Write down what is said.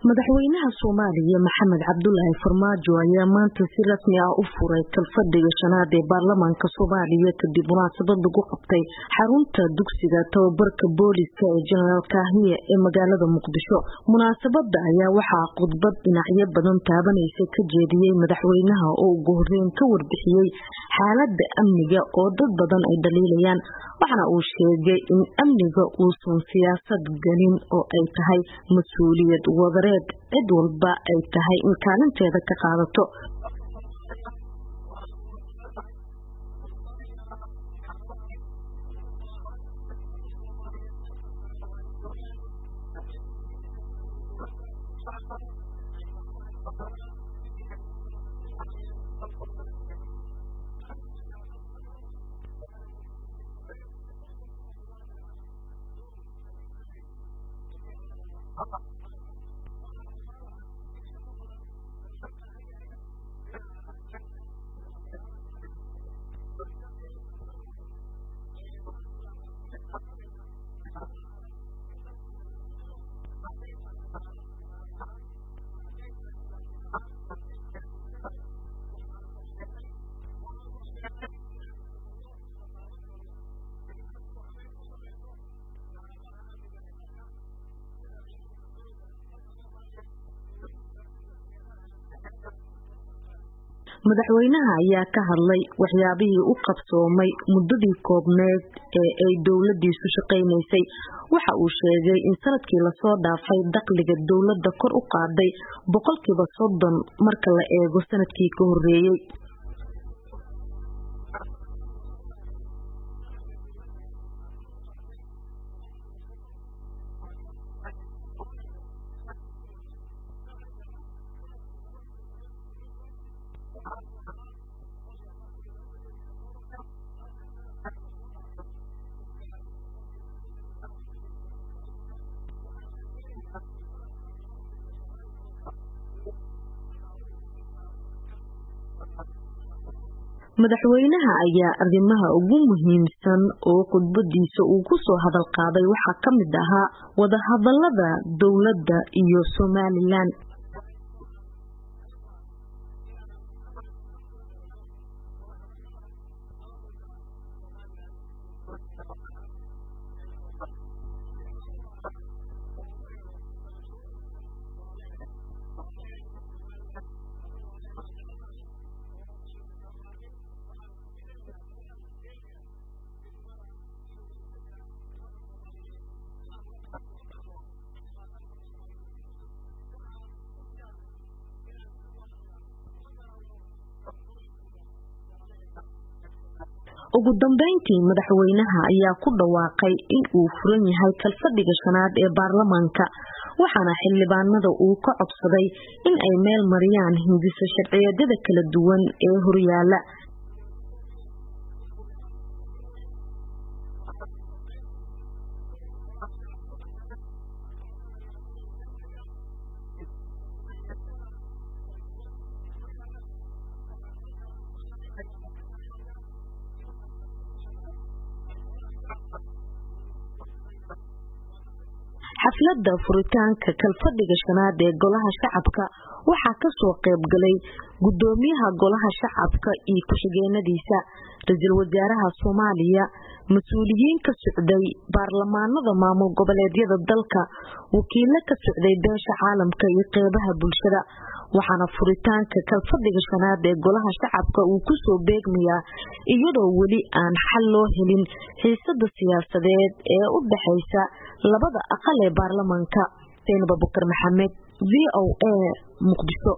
madaxweynaha Soomaaliya Maxamed Cabdullaahi Farmaajo ayaa maanta si rasmi ah u furay kalfadhiga shanaad ee baarlamaanka Soomaaliya kadib munaasabad lagu qabtay xarunta dugsiga tababarka booliska ee General Kahiye ee magaalada Muqdisho. Munaasabada ayaa waxaa khudbad dhinacyo badan taabanaysa ka jeediyay madaxweynaha oo ugu horeyn ka warbixiyay xaaladda amniga oo dad badan ay dhaliilayaan. waxana uu sheegay in amniga uusan siyaasad galin oo ay tahay mas'uuliyad wadareed cid walba ay tahay in kaalinteeda ka qaadato. madaxweynaha ayaa ka hadlay waxyaabihii u qabsoomay muddadii koobneed ee ay dawladdiisu shaqaynaysay. waxa uu sheegay in sanadkii la soo dhaafay dakhliga dawladda kor u qaaday 30% marka la eego sanadkii ka horeeyay. madaxweynaha ayaa arrimaha ugu muhiimsan oo khudbadiisa uu ku soo hadal qaaday waxa ka mid ahaa wada hadallada dawladda iyo Somaliland. ugu dambeyntii madaxweynaha ayaa ku dhawaaqay in uu furan yahay kalfadhiga shanaad ee baarlamaanka waxaana xildhibaanada uu ka codsaday in ay meel mariyaan hindisa sharciyada kala duwan ee horyaala. xafladda furitaanka kalfadhiga shanaad ee golaha shacabka waxaa ka soo qayb galay gudoomiyaha golaha shacabka iyo ku-xigeenadiisa, ra'iisul wasaaraha Soomaaliya, mas'uuliyiin ka socday baarlamaanada maamul goboleedyada dalka, wakiilo ka socday beesha caalamka iyo qeybaha bulshada. waxaana furitaanka kalfadhiga shanaad ee golaha shacabka uu ku soo beegmayaa iyadoo weli aan xal loo helin xiisada siyaasadeed ee u dhaxaysa labada aqal ee baarlamaanka. Zainab Abubakar Maxamed, VOA, Muqdisho.